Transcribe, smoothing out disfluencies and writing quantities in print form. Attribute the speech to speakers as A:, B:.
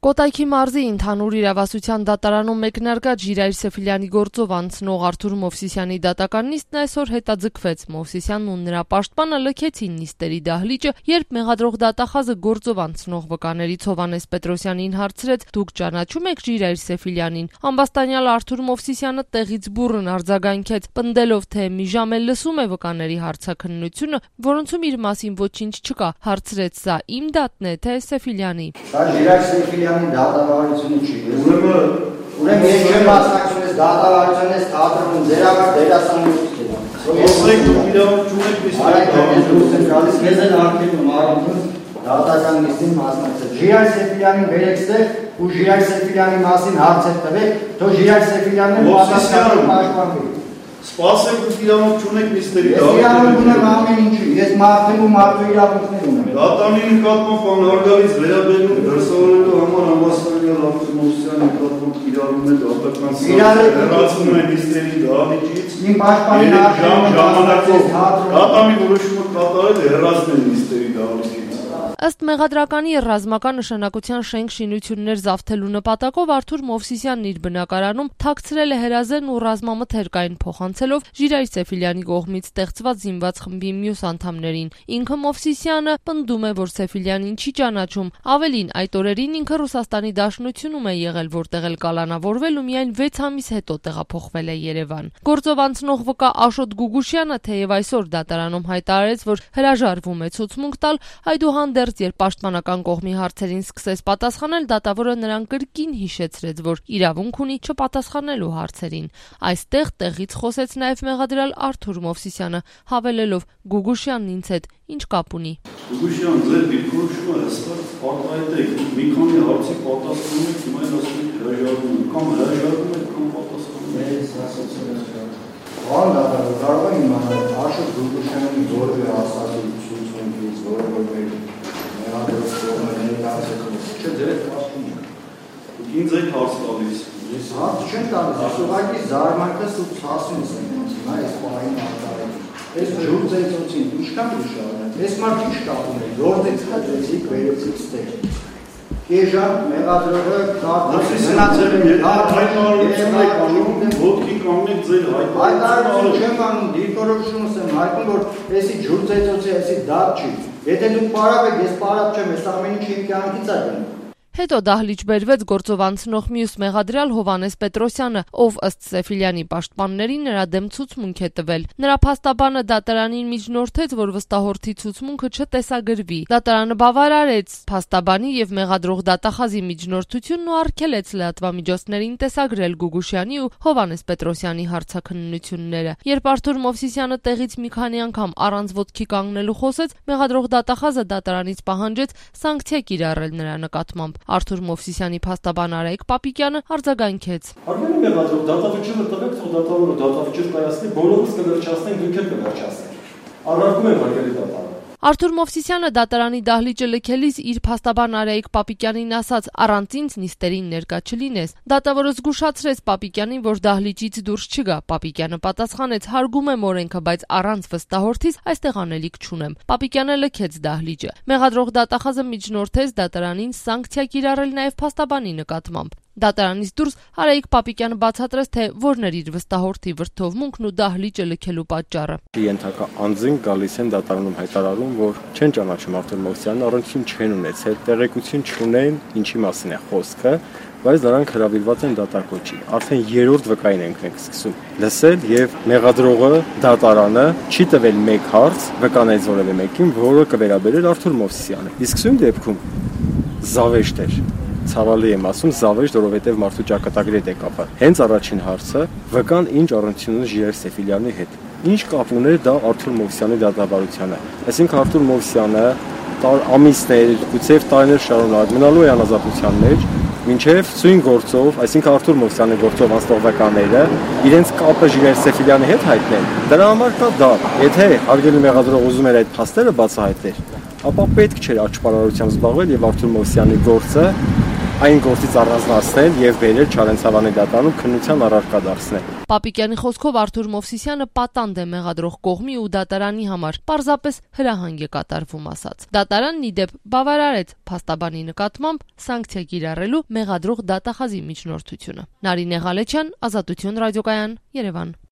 A: Կոտայքի մարզի ընդհանուր իրավասության դատարանում մեկնարկած Ժիրայր Սեֆիլյանի գործով անցնող Արթուր Մովսիսյանի դատական նիստն այսօր հետաձգվեց։ Մովսիսյանն ու նրա պաշտպանը լքեցին նիստերի դահլիճը, երբ մեղադրող դատախազը գործով անցնող վկաներից Հովհաննես Պետրոսյանին հարցրեց. «Դուք ճանաչում եք Ժիրայր Սեֆիլյանին»։ Ամբաստանյալ Արթուր Մովսիսյանը տեղից բուռն արձագանքեց, պնդելով, թե մի ժամ էլ լսում է վկաների հարցաքննությունը, որոնցում իր մասին ոչինչ չկա։ Հարցրեց, սա իմ դատն է, թե Սեֆիլյանի։
B: Դատավարությունը չի։ Ուրեմն ես չեմ մասնակցում ես դատավարության ես թատրոնում ձերական դերասանություն։
C: Ոսեք դուք իրավունք չունեք
B: ես էլ արգելում առանց դատական նիստին մասնակցել։ Ժիրայր Սեֆիլյանին վերեցրեք ու Ժիրայր Սեֆիլյանի մասին հարցեր տվեք, թող Ժիրայր Սեֆիլյանն պատասխանատու պաշտպանվի։
C: Սպասեք դուք իրավունք չունեք նիստերի
B: դահլիճի։ Ես իրավունք ունեմ ամեն ինչի, ես մարդու իրավունքներ ունեմ։
C: Դատանի նկատմամբ անհարգալից վերաբերում դրսևորելու համար ամբաստանյալ Արթուր Մովսիսյանի նկատմամբ իրավունք է դատական հեռացնում է նիստերի դահլիճից։
B: Իմ պաշտպանին
C: ժամանակով դատանի որոշումը կատարել է հեռացնել նիստերի դահլիճից։
A: Ըստ մեղադրականի ռազմական նշանակության շենք շինություններ զավթելու նպատակով Արթուր Մովսիսյանն իր բնակարանում թաքցրել է հրազեն ու ռազմամթերքային փոխանցելով Ժիրայր Սեֆիլյանի կողմից ստեղծված զինված խմբի մյուս անդամներին։ Ինքը Մովսիսյանը պնդում է, որ Սեֆիլյանին չի ճանաչում։ Ավելին, այդ օրերին ինքը Ռուսաստանի Դաշնությունում է եղել, որտեղ էլ կալանավորվել ու միայն 6 ամիս հետո տեղափոխվել է Երևան։ Գործով անցնող վկա Աշոտ Գուգուշյանը թեև այսօր դատարանում հայտարարեց, որ հրաժարվում է ցուցմունք տալ, այդուհանդերձ երբ պաշտպանական կողմի հարցերին սկսեց պատասխանել, դատավորը նրան կրկին հիշեցրեց, որ իրավունք ունի չպատասխանելու հարցերին։ Այստեղ տեղից խոսեց նաև մեղադրյալ Արթուր Մովսիսյանը, հավելելով. «Գուգուշյանն ինձ հետ ինչ կապ ունի»։
C: Գուգուշյան, ձեր դիրքորոշումը հստակ արտահայտ է, մի քանի հարցի պատասխանում եք, հիմա էլ ասում եք հրաժարվում եք, կամ հրաժարվում եք, կամ պատասխանում եք։
B: Ես ասացի հրաժարվում։ Կարող եմ իմանալ Աշոտ Գուգուշյանի որևէ ասացի ցուցումից, որևէ Չէ, ձեր հետ ասում եք։
C: Դուք ինձ եք հարց տալիս։
B: Ես հարց չեմ տալիս, ուղղակի զարմանքս ու ցասումս եմ հիմա այս պահին արտարել։ Այս ջուր ծեծոցին ինչքան դժվար է։ Ես մարդ ինչ կապում է, գործից խփեցիք, վերեցիք ստեղ։ Կեժան մեղադրողը
C: մնացել է հայտարարություն եք անում, ոտքի կանգնեք ձեր
B: հայտարարություն չեմ անում, դիրքորոշումս եմ հայտնում, որ էսի ջուր ծեծոցի էսի դատ չի։ Եթե դուք պարապ եք, ես պարապ չեմ, ես ամեն ինչ իմ կյանքից է գնում։
A: Հետո դահլիճ բերվեց գործով անցնող մյուս մեղադրյալ Հովհաննես Պետրոսյանը, ով ըստ Սեֆիլյանի պաշտպանների նրա դեմ ցուցմունք է տվել։ Նրա փաստաբանը դատարանին միջնորդեց, որ վստահորդի ցուցմունքը չտեսագրվի։ Դատարանը բավարարեց փաստաբանի եւ մեղադրող դատախազի միջնորդությունն ու արգելեց լրատվամիջոցներին տեսագրել Գուգուշյանի ու Հովհաննես Պետրոսյանի հարցաքննությունները։ Երբ Արթուր Մովսիսյանը տեղից մի քանի անգամ առանց ոտքի կանգնելու խոսեց, մեղադրող դատախազը դատարանից պահանջեց սանկցիա կիրառել նրա նկատմամբ։ Արթուր Մովսիսյանի փաստաբան Արայիկ Պապիկյանը արձագանքեց.
D: Արգելում եմ մեղադրող դատավճիռը տվեք, թող դատավորը դատավճիռ կայացնի, բոլորս կվերջացնենք, դուք էլ կվերջացնեք։ Առարկում եմ արգելի դատարանը։
A: Արթուր Մովսիսյանը դատարանի դահլիճը լքելիս իր փաստաբան Արայիկ Պապիկյանին ասաց. «Առանց ինձ նիստերին ներկա չլինես»։ Դատավորը զգուշացրեց Պապիկյանին, որ դահլիճից դուրս չգա։ Պապիկյանը պատասխանեց. «Հարգում եմ օրենքը, բայց առանց վստահորդից այստեղ անելիք չունեմ»։ Պապիկյանը լքեց դահլիճը։ Մեղադրող դատախազը միջնորդեց դատարանին սանկցիա կիրառել նաև փաստաբանի նկատմամբ։ Դատարանից դուրս Արայիկ Պապիկյանը բացատրեց, թե որն էր իր վստահորդի վրդովմունքն ու դահլիճը լքելու պատճառը։
E: Ենթակա անձին գալիս են դատարանում հայտարարում, որ չեն ճանաչում Արթուր Մովսիսյանին, առնչություն չեն ունեցել, տեղեկություն չունեն, ինչի մասին է խոսքը, բայց նրանք հրավիրված են դատակոչի։ Արդեն երրորդ վկային ենք սկսում լսել եւ մեղադրողը դատարանը չի տվել մեկ հարց վկաներից որևէ մեկին, որը կվերաբերեր Արթուր Մովսիսյանը։ Իսկ սույն դեպքում զավեշտ էր։ Ցավալի եմ ասում զավեշտ, որովհետև մարդու ճակատագրի հետ է կապը։ Հենց առաջին հարցը վկան ինչ առնչություն ունի Ժիրայր Սեֆիլյանի հետ։ Ինչ կապ ուներ դա Արթուր Մովսիսյանի դատավարությանը։ Այսինքն Արթուր Մովսիսյանը ամիսներ, գուցե տարիներ շարունակ մնալու է անազատության մեջ, մինչև սույն գործով, այսինքն Արթուր Մովսիսյանի գործով անցնող վկաները իրենց կապը Ժիրայր Սեֆիլյանի հետ հայտնեն։ Դրա համար կա դա։ Եթե արգելի մեղադրող ուզում էր այդ փաստերը բացահայտել, ապա պետք չէր աճպարարությամբ զբաղվել եւ Արթուր Մովսիսյանի գործը այն գործից առանձնացնել եւ բերել Չարենցավանի դատարանում քննության առարկա դարձնել։
A: Պապիկյանի խոսքով Արթուր Մովսիսյանը պատանդ է մեղադրող կողմի ու դատարանի համար, պարզապես հրահանգ է կատարվում ասաց։ Դատարանն ի դեպ բավարարեց փաստաբանի նկատմամբ սանկցիա կիրառելու մեղադրող դատախազի միջնորդությունը։ Նարինե Ղալեչյան, Ազատություն ռադիոկայան, Երևան։